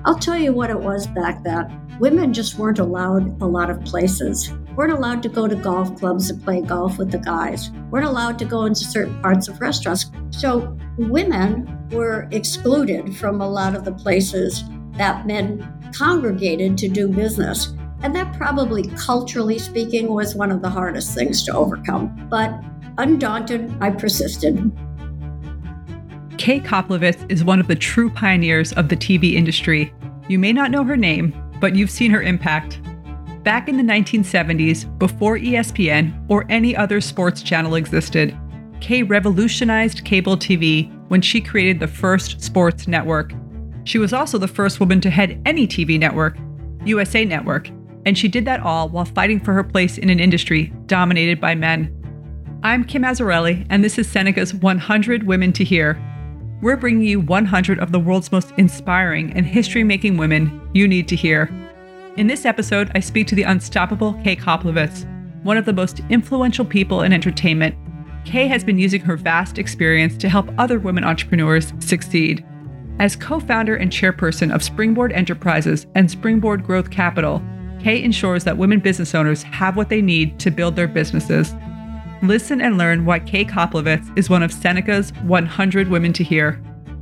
I'll tell you what it was back then. Women just weren't allowed a lot of places. Weren't allowed to go to golf clubs and play golf with the guys. Weren't allowed to go into certain parts of restaurants. So women were excluded from a lot of the places that men congregated to do business. And that probably, culturally speaking, was one of the hardest things to overcome. But undaunted, I persisted. Kay Koplovitz is one of the true pioneers of the TV industry. You may not know her name, but you've seen her impact. Back in the 1970s, before ESPN or any other sports channel existed, Kay revolutionized cable TV when she created the first sports network. She was also the first woman to head any TV network, USA Network, and she did that all while fighting for her place in an industry dominated by men. I'm Kim Azzarelli, and this is Seneca's 100 Women to Hear. We're bringing you 100 of the world's most inspiring and history-making women you need to hear. In this episode, I speak to the unstoppable Kay Koplovitz, one of the most influential people in entertainment. Kay has been using her vast experience to help other women entrepreneurs succeed. As co-founder and chairperson of Springboard Enterprises and Springboard Growth Capital, Kay ensures that women business owners have what they need to build their businesses. Listen and learn why Kay Koplovitz is one of Seneca's 100 Women to Hear.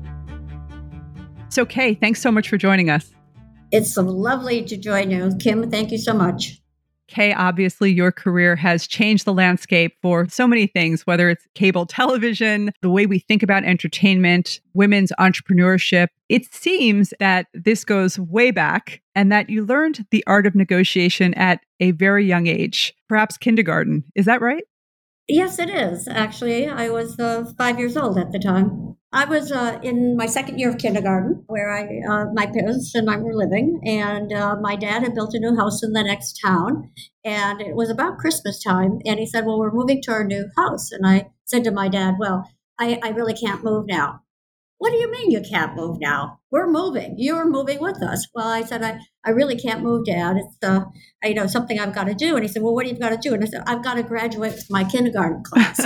So Kay, thanks so much for joining us. It's so lovely to join you. Kim, thank you so much. Kay, obviously your career has changed the landscape for so many things, whether it's cable television, the way we think about entertainment, women's entrepreneurship. It seems that this goes way back and that you learned the art of negotiation at a very young age, perhaps kindergarten. Is that right? Yes, it is. Actually, I was 5 years old at the time. I was in my second year of kindergarten, where my parents and I were living, and my dad had built a new house in the next town, and it was about Christmas time, and he said, well, we're moving to our new house. And I said to my dad, well, I really can't move now. What do you mean you can't move now? We're moving. You're moving with us. Well, I said, I really can't move, Dad. It's something I've got to do. And he said, well, what have you got to do? And I said, I've got to graduate with my kindergarten class.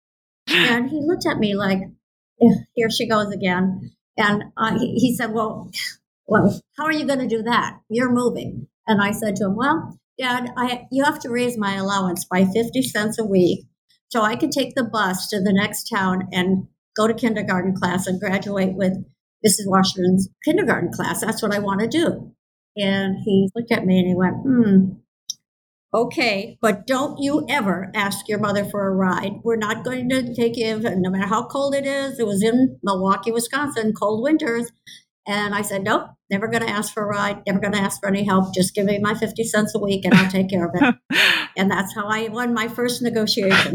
And he looked at me like, here she goes again. And he said, well, how are you going to do that? You're moving. And I said to him, well, Dad, you have to raise my allowance by 50 cents a week so I can take the bus to the next town and go to kindergarten class and graduate with Mrs. Washington's kindergarten class. That's what I want to do. And he looked at me and he went, okay, but don't you ever ask your mother for a ride. We're not going to take you, no matter how cold it is. It was in Milwaukee, Wisconsin, cold winters. And I said, nope, never going to ask for a ride, never going to ask for any help. Just give me my 50 cents a week and I'll take care of it. And that's how I won my first negotiation.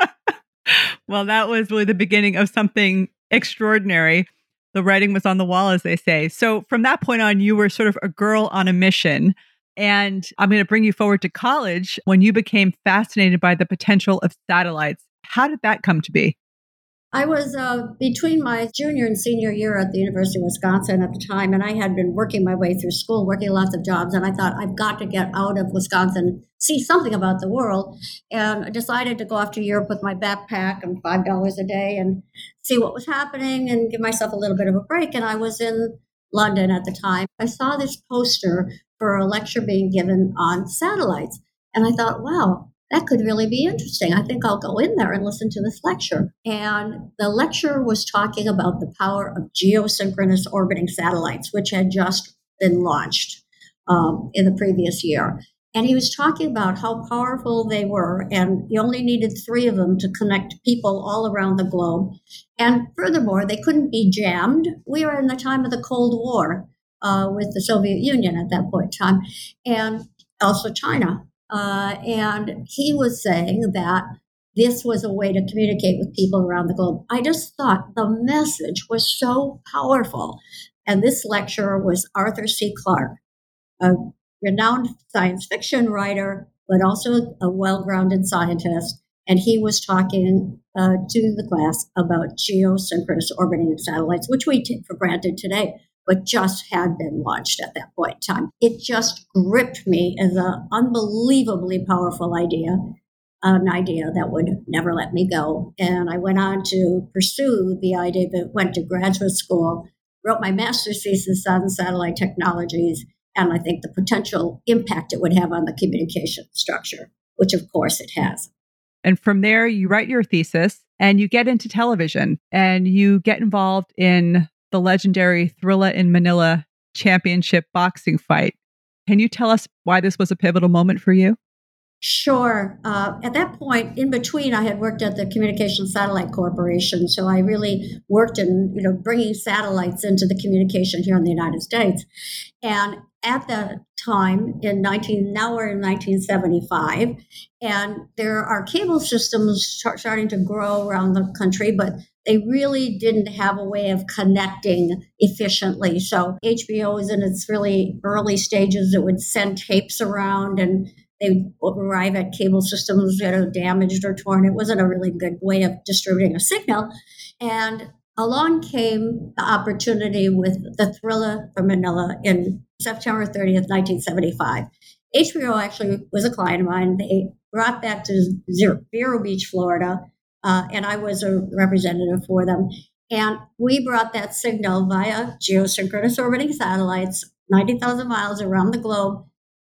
Well, that was really the beginning of something extraordinary. The writing was on the wall, as they say. So from that point on, you were sort of a girl on a mission. And I'm going to bring you forward to college when you became fascinated by the potential of satellites. How did that come to be? I was between my junior and senior year at the University of Wisconsin at the time, and I had been working my way through school, working lots of jobs, and I thought, I've got to get out of Wisconsin, see something about the world, and I decided to go off to Europe with my backpack and $5 a day and see what was happening and give myself a little bit of a break. And I was in London at the time. I saw this poster for a lecture being given on satellites, and I thought, wow, that could really be interesting. I think I'll go in there and listen to this lecture. And the lecturer was talking about the power of geosynchronous orbiting satellites, which had just been launched in the previous year. And he was talking about how powerful they were, and you only needed 3 of them to connect people all around the globe. And furthermore, they couldn't be jammed. We were in the time of the Cold War with the Soviet Union at that point in time, and also China. And he was saying that this was a way to communicate with people around the globe. I just thought the message was so powerful. And this lecturer was Arthur C. Clarke, a renowned science fiction writer, but also a well-grounded scientist. And he was talking to the class about geosynchronous orbiting satellites, which we take for granted today, but just had been launched at that point in time. It just gripped me as an unbelievably powerful idea, an idea that would never let me go. And I went on to pursue the idea, but went to graduate school wrote my master's thesis on satellite technologies, and I think the potential impact it would have on the communication structure, which of course it has. And from there, you write your thesis and you get into television and you get involved in the legendary Thrilla in Manila championship boxing fight. Can you tell us why this was a pivotal moment for you? Sure. At that point, in between, I had worked at the Communication Satellite Corporation, so I really worked in, bringing satellites into the communication here in the United States. And at that time, now we're in 1975, and there are cable systems starting to grow around the country, but they really didn't have a way of connecting efficiently. So HBO was in its really early stages. It would send tapes around and they would arrive at cable systems that are damaged or torn. It wasn't a really good way of distributing a signal. And along came the opportunity with the Thrilla from Manila in September 30th, 1975. HBO actually was a client of mine. They brought that to Vero Beach, Florida, and I was a representative for them. And we brought that signal via geosynchronous orbiting satellites, 90,000 miles around the globe,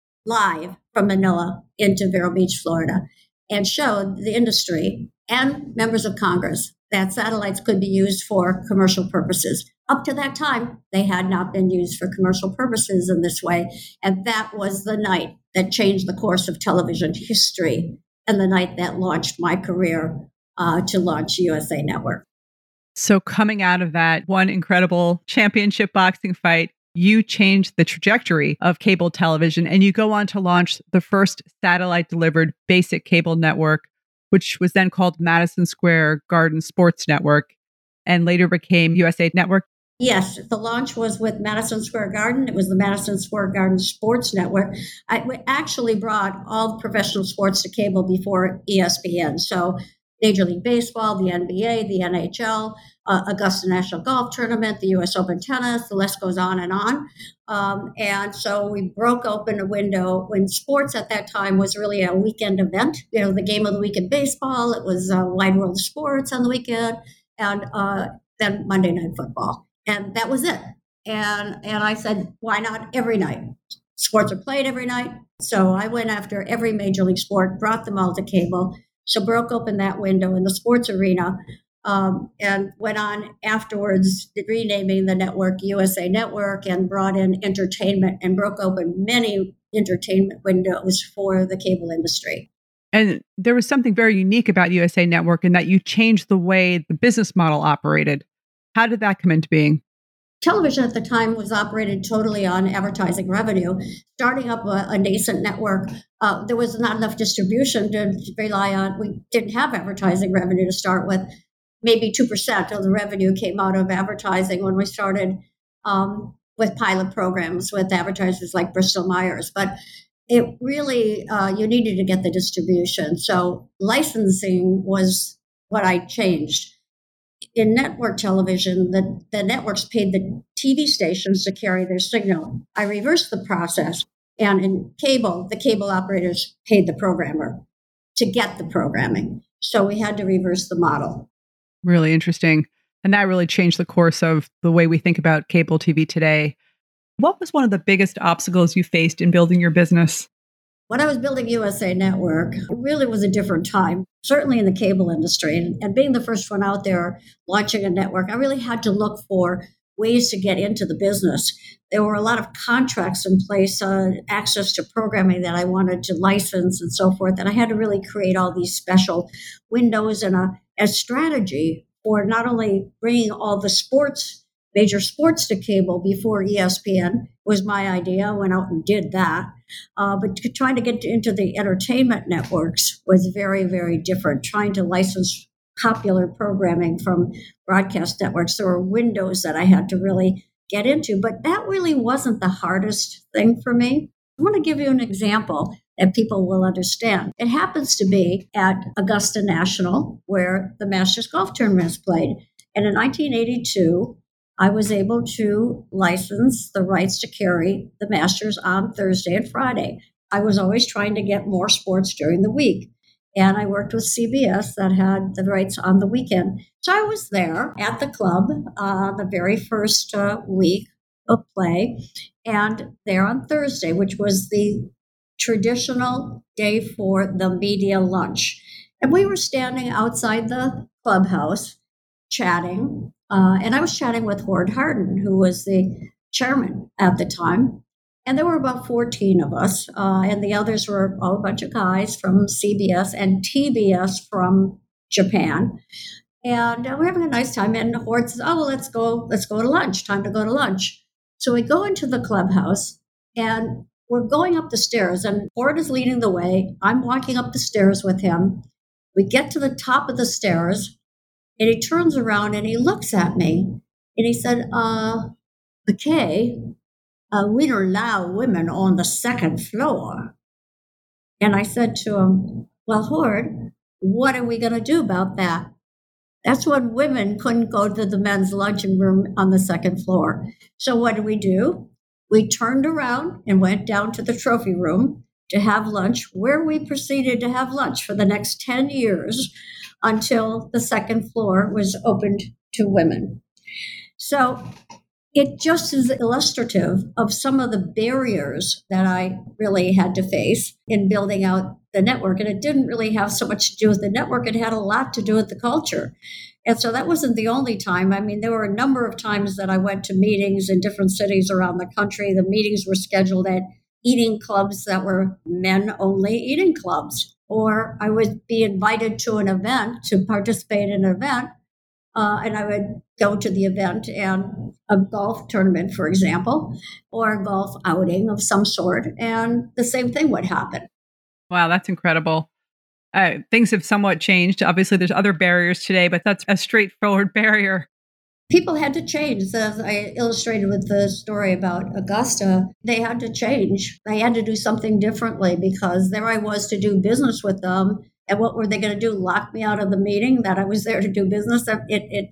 live from Manila into Vero Beach, Florida, and showed the industry and members of Congress that satellites could be used for commercial purposes. Up to that time, they had not been used for commercial purposes in this way. And that was the night that changed the course of television history and the night that launched my career to launch USA Network. So coming out of that one incredible championship boxing fight, you changed the trajectory of cable television and you go on to launch the first satellite-delivered basic cable network, which was then called Madison Square Garden Sports Network and later became USA Network. Yes, the launch was with Madison Square Garden. It was the Madison Square Garden Sports Network. We actually brought all professional sports to cable before ESPN. So Major League Baseball, the NBA, the NHL, Augusta National Golf Tournament, the U.S. Open Tennis, the list goes on and on. And so we broke open a window when sports at that time was really a weekend event. The game of the week in baseball, it was Wide World of Sports on the weekend, and then Monday Night Football. And that was it. And I said, why not every night? Sports are played every night. So I went after every major league sport, brought them all to cable. So broke open that window in the sports arena and went on afterwards renaming the network USA Network and brought in entertainment and broke open many entertainment windows for the cable industry. And there was something very unique about USA Network in that you changed the way the business model operated. How did that come into being? Television at the time was operated totally on advertising revenue. Starting up a nascent network, there was not enough distribution to rely on. We didn't have advertising revenue to start with. Maybe 2% of the revenue came out of advertising when we started with pilot programs with advertisers like Bristol Myers. But it really, you needed to get the distribution. So licensing was what I changed. In network television, the networks paid the TV stations to carry their signal. I reversed the process. And in cable, the cable operators paid the programmer to get the programming. So we had to reverse the model. Really interesting. And that really changed the course of the way we think about cable TV today. What was one of the biggest obstacles you faced in building your business? When I was building USA Network, it really was a different time, certainly in the cable industry. And being the first one out there launching a network, I really had to look for ways to get into the business. There were a lot of contracts in place, access to programming that I wanted to license and so forth. And I had to really create all these special windows and a strategy for not only bringing all the major sports to cable before ESPN was my idea. I went out and did that. But trying to get into the entertainment networks was very, very different. Trying to license popular programming from broadcast networks, there were windows that I had to really get into. But that really wasn't the hardest thing for me. I want to give you an example that people will understand. It happens to be at Augusta National, where the Masters Golf Tournament is played. And in 1982, I was able to license the rights to carry the Masters on Thursday and Friday. I was always trying to get more sports during the week. And I worked with CBS that had the rights on the weekend. So I was there at the club the very first week of play, and there on Thursday, which was the traditional day for the media lunch. And we were standing outside the clubhouse chatting, and I was chatting with Hord Hardin, who was the chairman at the time. And there were about 14 of us, and the others were all a bunch of guys from CBS and TBS from Japan. And we're having a nice time. And Hord says, "Oh, well, let's go to lunch. Time to go to lunch." So we go into the clubhouse, and we're going up the stairs. And Hord is leading the way. I'm walking up the stairs with him. We get to the top of the stairs, and he turns around and he looks at me, and he said, "Okay. We don't allow women on the second floor." And I said to him, "Well, Hord, what are we going to do about that?" That's when women couldn't go to the men's luncheon room on the second floor. So what did we do? We turned around and went down to the trophy room to have lunch, where we proceeded to have lunch for the next 10 years until the second floor was opened to women. So it just is illustrative of some of the barriers that I really had to face in building out the network. And it didn't really have so much to do with the network. It had a lot to do with the culture. And so that wasn't the only time. I mean, there were a number of times that I went to meetings in different cities around the country. The meetings were scheduled at eating clubs that were men-only eating clubs. Or I would be invited to an event to participate in an event. And I would go to the event and a golf tournament, for example, or a golf outing of some sort, and the same thing would happen. Wow, that's incredible. Things have somewhat changed. Obviously, there's other barriers today, but that's a straightforward barrier. People had to change. As I illustrated with the story about Augusta, they had to change. They had to do something differently because there I was to do business with them. And what were they going to do? Lock me out of the meeting that I was there to do business? That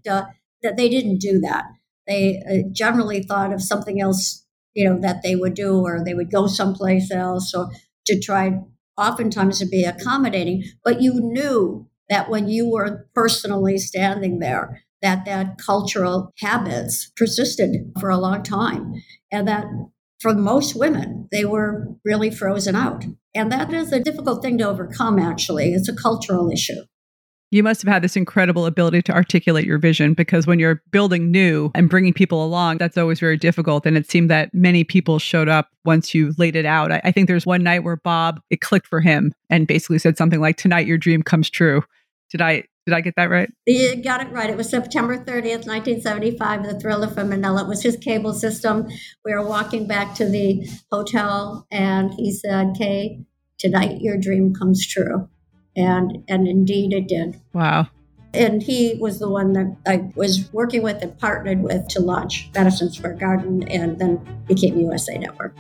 they didn't do that. They generally thought of something else, that they would do, or they would go someplace else, or to try, oftentimes, to be accommodating. But you knew that when you were personally standing there, that cultural habits persisted for a long time, and that for most women, they were really frozen out. And that is a difficult thing to overcome, actually. It's a cultural issue. You must have had this incredible ability to articulate your vision, because when you're building new and bringing people along, that's always very difficult. And it seemed that many people showed up once you laid it out. I think there's one night where Bob, it clicked for him and basically said something like, "Tonight your dream comes true." Did I get that right? You got it right. It was September 30th, 1975, the Thriller from Manila. It was his cable system. We were walking back to the hotel, and he said, "Kay, tonight your dream comes true." And indeed it did. Wow. And he was the one that I was working with and partnered with to launch Madison Square Garden, and then became USA Network.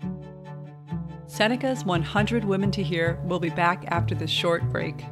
Seneca's 100 Women to Hear will be back after this short break.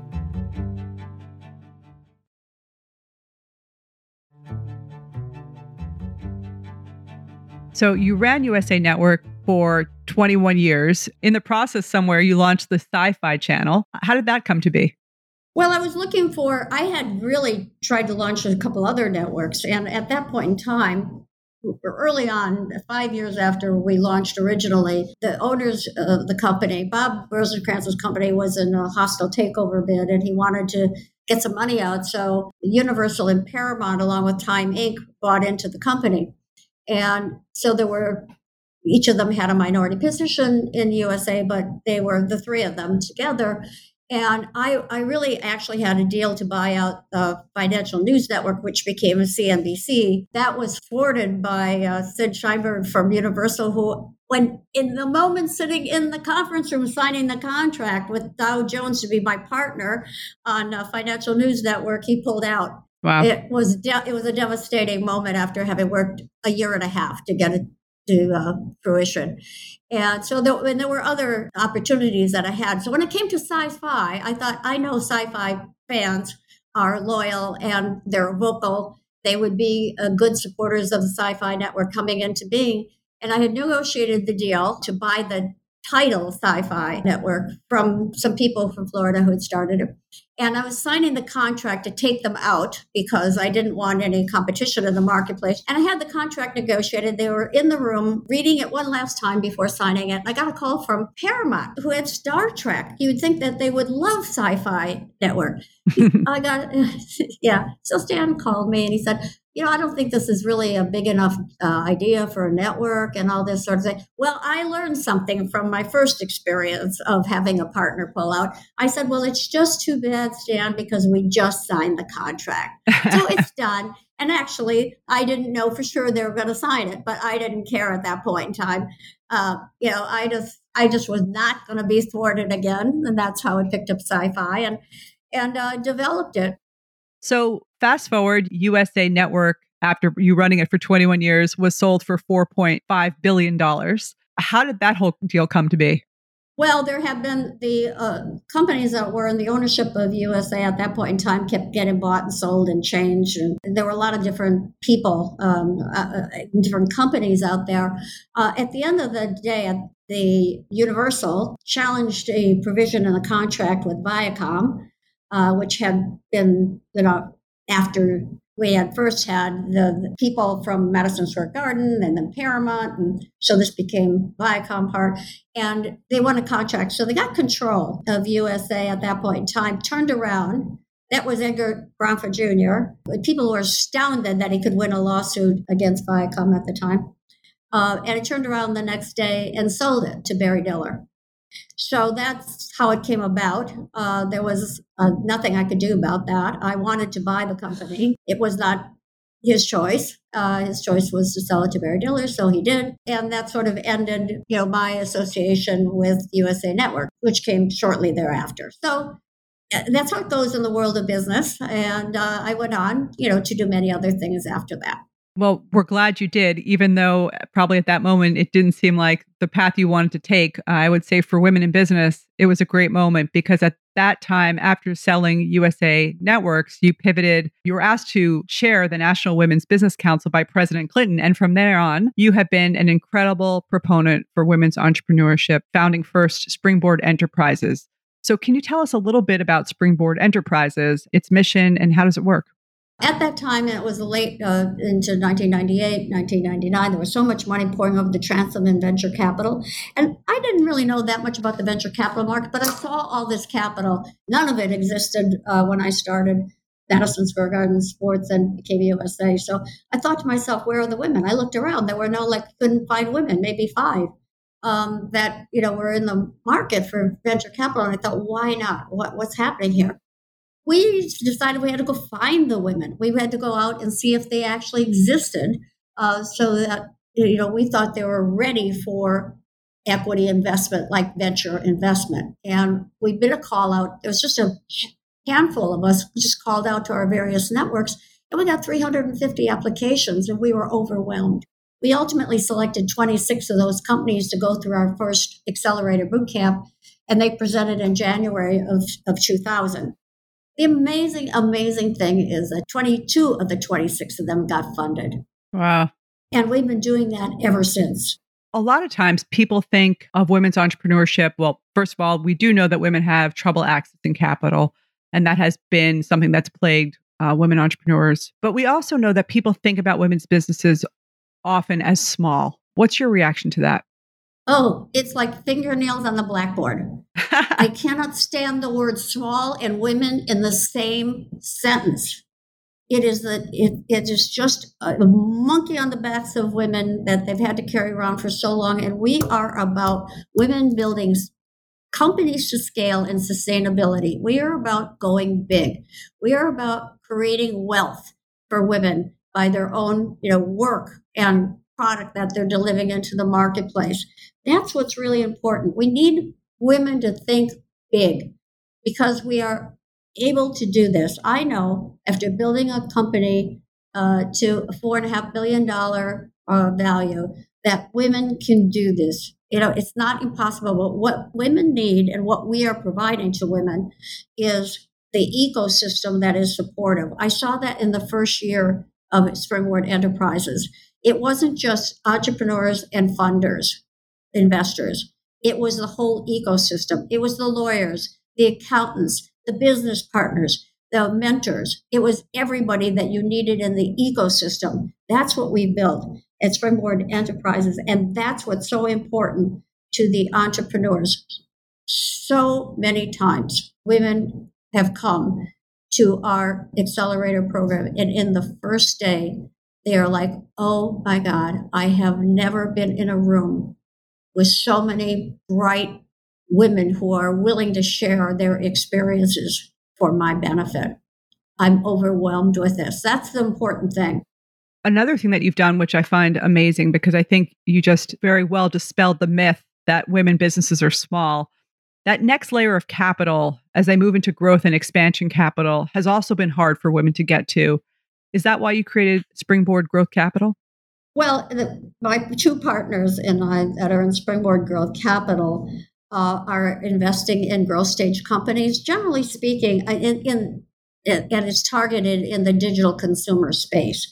So you ran USA Network for 21 years. In the process somewhere, you launched the Sci-Fi Channel. How did that come to be? Well, I had really tried to launch a couple other networks. And at that point in time, early on, 5 years after we launched originally, the owners of the company, Bob Rosenkranz's company, was in a hostile takeover bid, and he wanted to get some money out. So Universal and Paramount, along with Time Inc., bought into the company. And so each of them had a minority position in USA, but they were the three of them together. And I really actually had a deal to buy out the Financial News Network, which became a CNBC. That was thwarted by Sid Sheinberg from Universal, who, when in the moment sitting in the conference room signing the contract with Dow Jones to be my partner on Financial News Network, he pulled out. Wow. It was a devastating moment after having worked a year and a half to get it to fruition. And so there were other opportunities that I had. So when it came to sci-fi, I thought, I know sci-fi fans are loyal and they're vocal. They would be good supporters of the Sci-Fi Network coming into being. And I had negotiated the deal to buy the title Sci-Fi Network from some people from Florida who had started it. And I was signing the contract to take them out because I didn't want any competition in the marketplace. And I had the contract negotiated. They were in the room reading it one last time before signing it. And I got a call from Paramount, who had Star Trek. You would think that they would love Sci-Fi Network. So Stan called me and he said, I don't think this is really a big enough idea for a network and all this sort of thing. Well, I learned something from my first experience of having a partner pull out. I said, well, it's just too bad, Stan, because we just signed the contract. So it's done. And actually, I didn't know for sure they were going to sign it, but I didn't care at that point in time. I just was not going to be thwarted again. And that's how I picked up Sci-Fi and developed it. So fast forward, USA Network, after you running it for 21 years, was sold for $4.5 billion. How did that whole deal come to be? Well, there have been the companies that were in the ownership of USA at that point in time kept getting bought and sold and changed. And there were a lot of different people, different companies out there. At the end of the day, the Universal challenged a provision in the contract with Viacom, which had been, after we had first had the people from Madison Square Garden and then Paramount. And so this became Viacom part. And they won a contract. So they got control of USA at that point in time, turned around. That was Edgar Bronfman Jr. People were astounded that he could win a lawsuit against Viacom at the time. And it turned around the next day and sold it to Barry Diller. So that's how it came about. There was nothing I could do about that. I wanted to buy the company. It was not his choice. His choice was to sell it to Barry Diller, so he did. And that sort of ended, my association with USA Network, which came shortly thereafter. So that's how it goes in the world of business. And I went on, to do many other things after that. Well, we're glad you did, even though probably at that moment it didn't seem like the path you wanted to take. I would say for women in business, it was a great moment because at that time, after selling USA Networks, you pivoted. You were asked to chair the National Women's Business Council by President Clinton. And from there on, you have been an incredible proponent for women's entrepreneurship, founding first Springboard Enterprises. So can you tell us a little bit about Springboard Enterprises, its mission, and how does it work? At that time, it was late into 1998, 1999. There was so much money pouring over the transom in venture capital. And I didn't really know that much about the venture capital market, but I saw all this capital. None of it existed when I started Madison Square Garden Sports and became USA. So I thought to myself, where are the women? I looked around. There were couldn't find women, maybe 5, that, were in the market for venture capital. And I thought, why not? What's happening here? We decided we had to go find the women. We had to go out and see if they actually existed so that, we thought they were ready for equity investment, like venture investment. And we did a call out. There was just a handful of us who just called out to our various networks, and we got 350 applications, and we were overwhelmed. We ultimately selected 26 of those companies to go through our first accelerator boot camp, and they presented in January of 2000. The amazing thing is that 22 of the 26 of them got funded. Wow. And we've been doing that ever since. A lot of times people think of women's entrepreneurship. Well, first of all, we do know that women have trouble accessing capital, and that has been something that's plagued women entrepreneurs. But we also know that people think about women's businesses often as small. What's your reaction to that? Oh, it's like fingernails on the blackboard. I cannot stand the word small and women in the same sentence. It is just a monkey on the backs of women that they've had to carry around for so long. And we are about women building companies to scale and sustainability. We are about going big. We are about creating wealth for women by their own, work and product that they're delivering into the marketplace. That's what's really important. We need women to think big because we are able to do this. I know after building a company to a $4.5 billion value that women can do this. It's not impossible, but what women need and what we are providing to women is the ecosystem that is supportive. I saw that in the first year of Springboard Enterprises. It wasn't just entrepreneurs and funders, investors. It was the whole ecosystem. It was the lawyers, the accountants, the business partners, the mentors. It was everybody that you needed in the ecosystem. That's what we built at Springboard Enterprises. And that's what's so important to the entrepreneurs. So many times women have come to our accelerator program, and in the first day, they are like, oh my God, I have never been in a room with so many bright women who are willing to share their experiences for my benefit. I'm overwhelmed with this. That's the important thing. Another thing that you've done, which I find amazing, because I think you just very well dispelled the myth that women businesses are small. That next layer of capital, as they move into growth and expansion capital, has also been hard for women to get to. Is that why you created Springboard Growth Capital? Well, my two partners and I that are in Springboard Growth Capital are investing in growth stage companies, generally speaking, and it's targeted in the digital consumer space.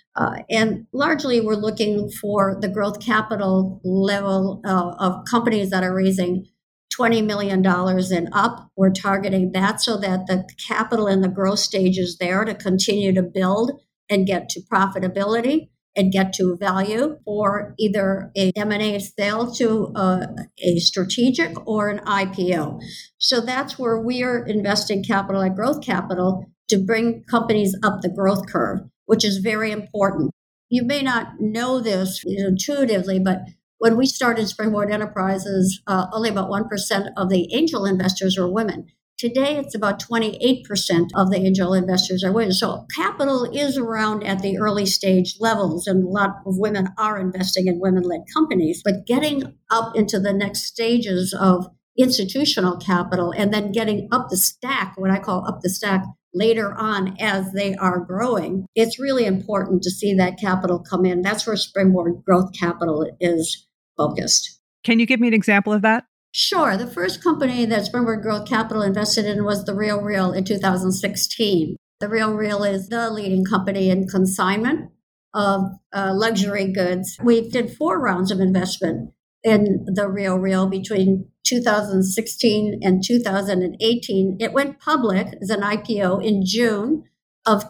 And largely, we're looking for the growth capital level of companies that are raising $20 million and up. We're targeting that so that the capital in the growth stage is there to continue to build and get to profitability and get to value for either a M&A sale to a strategic or an IPO. So that's where we are investing capital at Growth Capital to bring companies up the growth curve, which is very important. You may not know this intuitively, but when we started Springboard Enterprises, only about 1% of the angel investors were women. Today, it's about 28% of the angel investors are women. So capital is around at the early stage levels, and a lot of women are investing in women-led companies. But getting up into the next stages of institutional capital and then getting up the stack, what I call up the stack, later on as they are growing, it's really important to see that capital come in. That's where Springboard Growth Capital is focused. Can you give me an example of that? Sure. The first company that Springboard Growth Capital invested in was The RealReal in 2016. The RealReal is the leading company in consignment of luxury goods. We did 4 rounds of investment in The RealReal between 2016 and 2018. It went public as an IPO in June of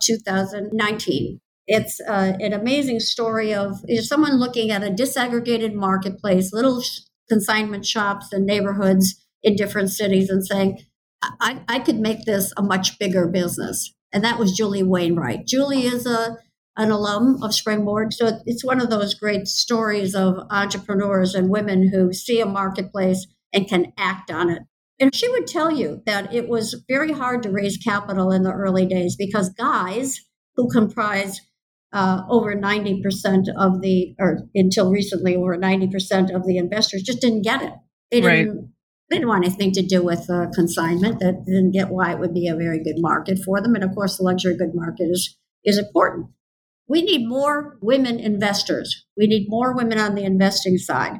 2019. It's an amazing story of someone looking at a disaggregated marketplace, little consignment shops and neighborhoods in different cities and saying, I could make this a much bigger business. And that was Julie Wainwright. Julie is an alum of Springboard. So it's one of those great stories of entrepreneurs and women who see a marketplace and can act on it. And she would tell you that it was very hard to raise capital in the early days because guys who comprised over 90% of or until recently, over 90% of the investors just didn't get it. They didn't want anything to do with consignment. They didn't get why it would be a very good market for them. And of course, the luxury good market is important. We need more women investors. We need more women on the investing side.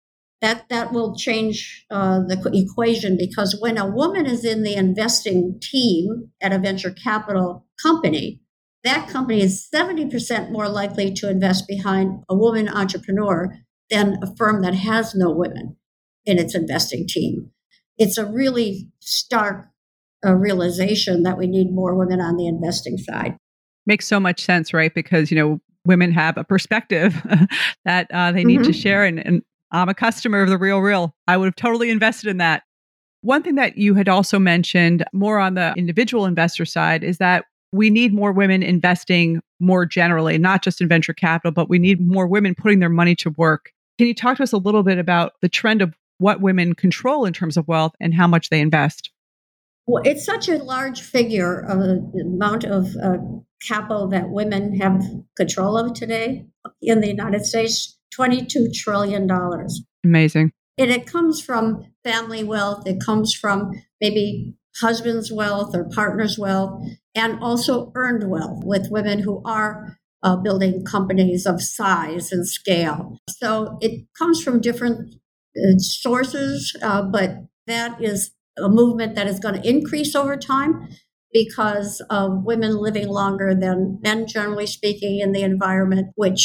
That will change the equation, because when a woman is in the investing team at a venture capital company, that company is 70% more likely to invest behind a woman entrepreneur than a firm that has no women in its investing team. It's a really stark realization that we need more women on the investing side. Makes so much sense, right? Because, women have a perspective that they need to share. And I'm a customer of The RealReal. I would have totally invested in that. One thing that you had also mentioned more on the individual investor side is that we need more women investing more generally, not just in venture capital, but we need more women putting their money to work. Can you talk to us a little bit about the trend of what women control in terms of wealth and how much they invest? Well, it's such a large figure of the amount of capital that women have control of today in the United States, $22 trillion. Amazing. And it comes from family wealth. It comes from maybe husband's wealth or partner's wealth, and also earned wealth with women who are building companies of size and scale. So it comes from different sources, but that is a movement that is going to increase over time because of women living longer than men, generally speaking, in the environment, which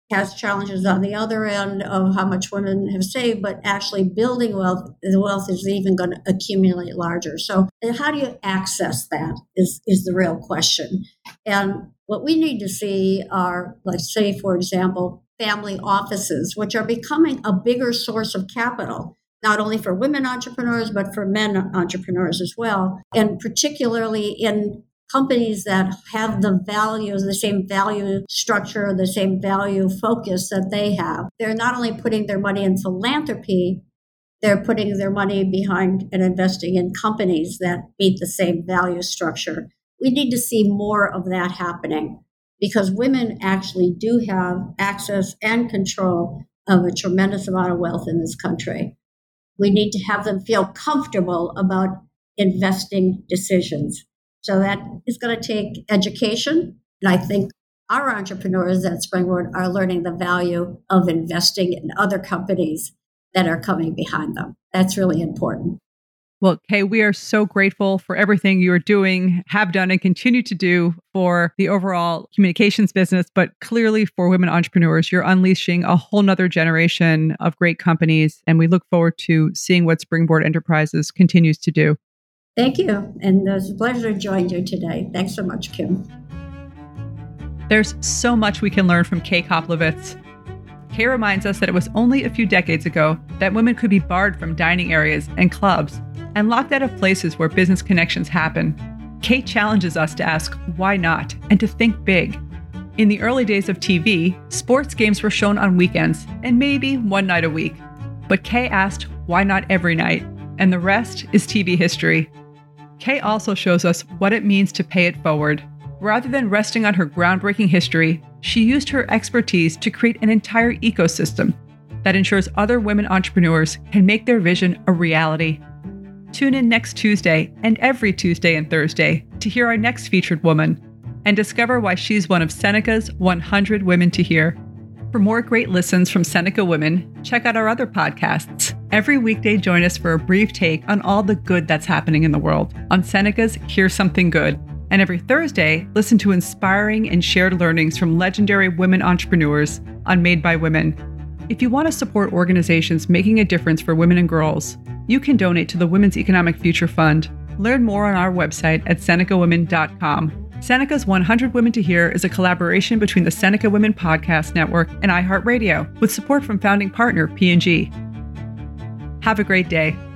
has challenges on the other end of how much women have saved, but actually building wealth, the wealth is even going to accumulate larger. So how do you access that is the real question. And what we need to see are, let's say, for example, family offices, which are becoming a bigger source of capital, not only for women entrepreneurs, but for men entrepreneurs as well. And particularly in companies that have the values, the same value structure, the same value focus that they have. They're not only putting their money in philanthropy, they're putting their money behind and investing in companies that meet the same value structure. We need to see more of that happening because women actually do have access and control of a tremendous amount of wealth in this country. We need to have them feel comfortable about investing decisions. So that is going to take education. And I think our entrepreneurs at Springboard are learning the value of investing in other companies that are coming behind them. That's really important. Well, Kay, we are so grateful for everything you are doing, have done, and continue to do for the overall communications business, but clearly for women entrepreneurs. You're unleashing a whole nother generation of great companies, and we look forward to seeing what Springboard Enterprises continues to do. Thank you. And it was a pleasure to join you today. Thanks so much, Kim. There's so much we can learn from Kay Koplovitz. Kay reminds us that it was only a few decades ago that women could be barred from dining areas and clubs and locked out of places where business connections happen. Kay challenges us to ask why not and to think big. In the early days of TV, sports games were shown on weekends and maybe one night a week. But Kay asked why not every night, and the rest is TV history. Kay also shows us what it means to pay it forward. Rather than resting on her groundbreaking history, she used her expertise to create an entire ecosystem that ensures other women entrepreneurs can make their vision a reality. Tune in next Tuesday and every Tuesday and Thursday to hear our next featured woman and discover why she's one of Seneca's 100 Women to Hear. For more great listens from Seneca Women, check out our other podcasts. Every weekday, join us for a brief take on all the good that's happening in the world on Seneca's Here's Something Good. And every Thursday, listen to inspiring and shared learnings from legendary women entrepreneurs on Made by Women. If you want to support organizations making a difference for women and girls, you can donate to the Women's Economic Future Fund. Learn more on our website at senecawomen.com. Seneca's 100 Women to Hear is a collaboration between the Seneca Women Podcast Network and iHeartRadio, with support from founding partner P&G. Have a great day.